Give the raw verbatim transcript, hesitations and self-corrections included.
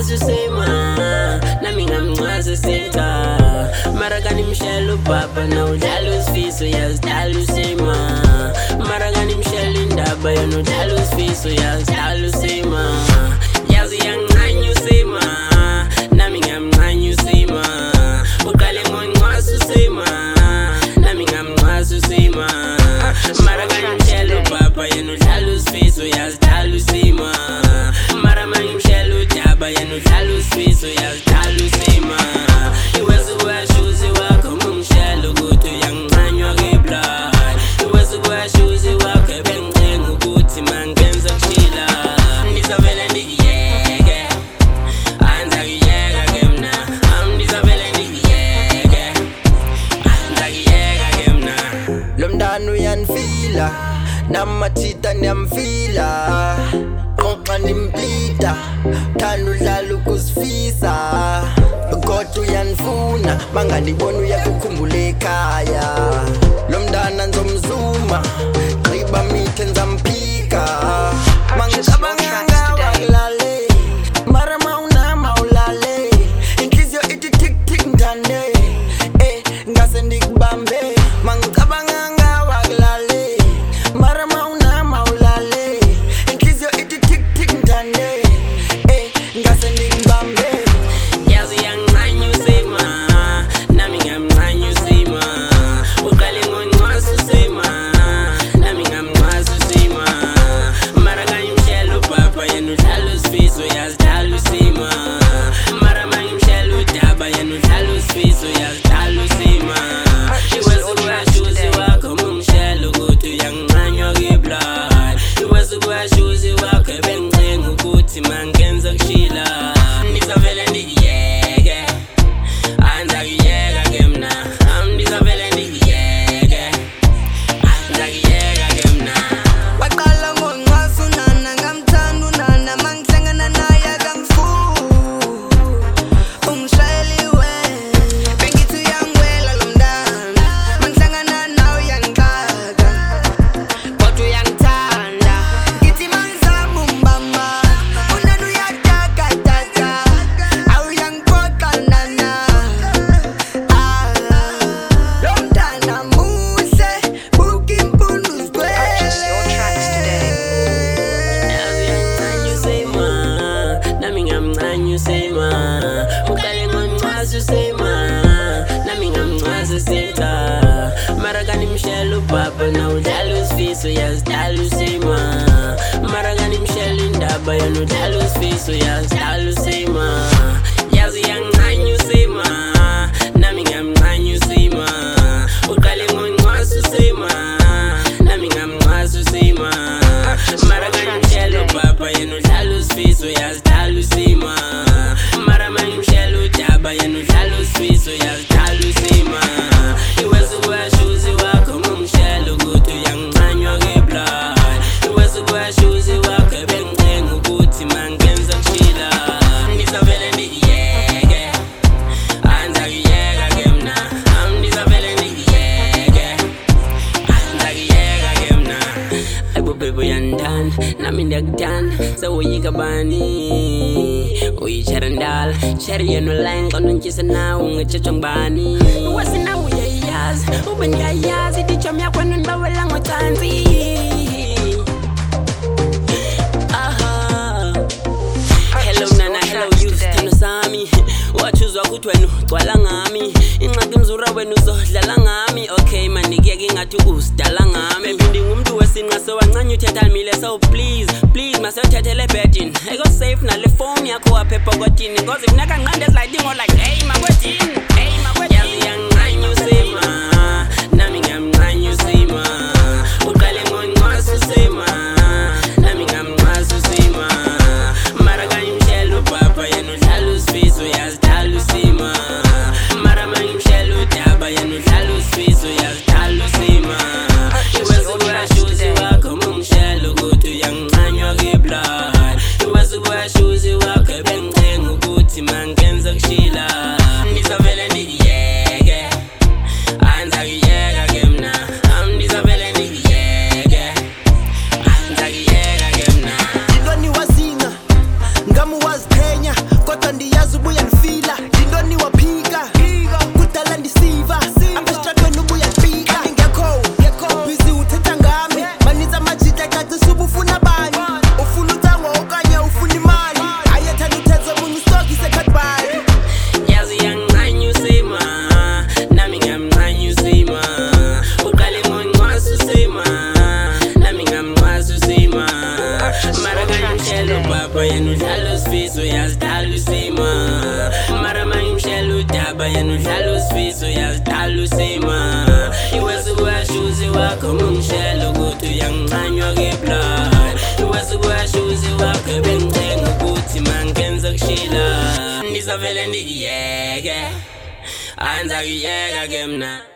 mwazu sema nami ngamncwazi sitha mara kanimshela ubaba nawudlala usifiso yazidala usema mara kanimshela indaba yona udlala usifiso yazidala usema yazi yangincanya usema nami ngamncanya usema uqale ngoncwazi usema nami ngamncwazi usema mara kanimshela ubaba yena udlala usifiso yazidala usema mara mangimshela udaba yena udlala usifiso yazidala usema iwezi kwashuzi wakho mungishela ukuthi uyangincanywa ke-blood iwezi kwashuzi wakho ebengicela ukuthi mangenza kushila ndizavele ndikuyeke andakuyeka ke mna ndizavele ndikuyeke andakuyeka ke mna lo mntana uyanifila namathita niyamfila qoqa nimplita thanda udlala ukusifisa kodwa uyanifuna mangalibona uyakukhumbula ekhaya lo mntana nzomzuma gqiba mithe nzamphika mangicabanga ngawakulale mara mawunama ulale inhliziyo ithi tik tik ngane eh ngase ndikubambe mangicabanga ngawakulale mara mawunama ulale inhliziyo ithi tik tik ngane eh ngase ndikubambe yazi yangincanya usema nami ngamncanya usema uqale ngoncwazi usema nami ngamncwazi usema mara kangimshela ubaba yena udlala usifiso yazidala usema mara mangimshela udaba yena udlala usifiso yazidala usema iwezi kwashuzi wakho mungishela ukuthi uyangincanywa ke-blood iwezi kwashuzi wakho ebengicela ukuthi mangenza kushila ndizavele ndikuyeke andakuyeka ke mna ndizavele ndikuyeke andakuyeka ke mna waqala ngoncwazi unana ngamthanda unana mangihlangana naye akangifu ungishayeliwe bengithi uyangiwela lo mntana mangihlangana nawe uyangixaka kodwa uyangithanda ngithi mangizama umbama unana uyatakataka awuyangiphoqa nana ah lo mntana muhle buka impundu Purchase your tracks today. yazi yangincanya usema nami ngamncanya usema uqale ngoncwazi usema nami ngamncwazi sitha mara kanimshela ubaba nawudlala usifiso yazidala usema mara kanimshela indaba yona udlala usifiso yazidala usema yazi yangincanya usema nami ngamncanya usema uqale ngoncwazi usema nami ngamncwazi usema mara kanimshela ubaba yena udlala usifiso yazidala usema mara mangimshela udaba yena udlala usifiso yazidala usema iwezi kwashuzi wakho mungishela ukuthi uyangincanywa ke-blood iwezi kwashuzi wakho ebengicela ukuthi mangenza kushila ndizavele ndikuyeke andakuyeka ke mna ndizavele ndikuyeke andakuyeka ke mna ayibo baby uyandithanda nami ndiyakuthanda sewoyika bani uyitshera ndala sheri yena ulayini xa nontyisa nawe ungetshetsha ngubani wasinawe uyayazi ube ndiyayazi ititshomi yakwenu ndibawela ngocantsi aha hello nana hello youth sithando sami wachuzwa ukuthi wena ugcwala ngami ingxaki mzura wena uzodlala ngami okay manikuyeke ingathi usidala ngami mphindi ngumntu wesinqa sewancanya uthetha mile so please please masewuthethele ebhedini ayiko safe nale phone yakho wapha epokotini ngoze funeka nqande ezilayidingo like hey makwethini hey makwethini yazi yangincanya usema nami ngamncanya usema uqale ngoncwazi usema nami ngamncwazi usema mara kangimshela ubaba yena udlala usifiso yazidala usema mara mangimshela udaba yena udlala usifiso yazidala usema iwezi kwashuzi wakho mungishela ukuthi uyangincanywa ke-blood iwezi kwashuzi wakho ebengicela ukuthi mangenza kushila ndizavele ndikuyeke usifisa uyazidala usima mara mangimshela udaba yena udlala usifisa uyazidala usima iwesukuyashuzi wakho mungishela ukuthi uyangincanywa ke-blood iwesukuyashuzi wakho bengithenga ukuthi mangenza kushila ndizavele ndikuyeke anza kuyeka ke mna